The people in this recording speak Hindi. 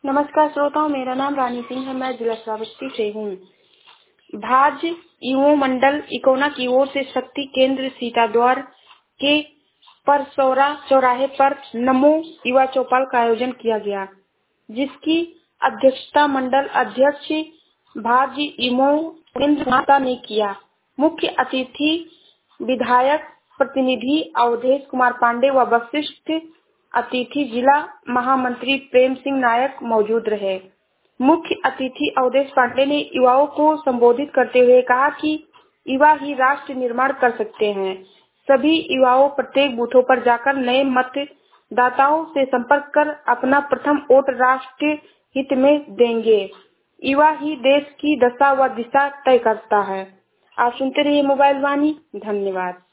नमस्कार श्रोताओं, मेरा नाम रानी सिंह है। मैं जिला श्रावस्ती से हूँ। भाज युवा मंडल इकोना की ओर से शक्ति केंद्र सीताद्वार के परसौरा चौराहे पर नमो युवा चौपाल का आयोजन किया गया, जिसकी अध्यक्षता मंडल अध्यक्ष भाज युवा माता ने किया। मुख्य अतिथि विधायक प्रतिनिधि अवधेश कुमार पांडे व वरिष्ठ अतिथि जिला महामंत्री प्रेम सिंह नायक मौजूद रहे। मुख्य अतिथि अवधेश पांडे ने युवाओं को संबोधित करते हुए कहा कि युवा ही राष्ट्र निर्माण कर सकते हैं। सभी युवाओं प्रत्येक बूथों पर जाकर नए मतदाताओं से संपर्क कर अपना प्रथम वोट राष्ट्र हित में देंगे। युवा ही देश की दशा व दिशा तय करता है। आप सुनते रहिए मोबाइल वाणी। धन्यवाद।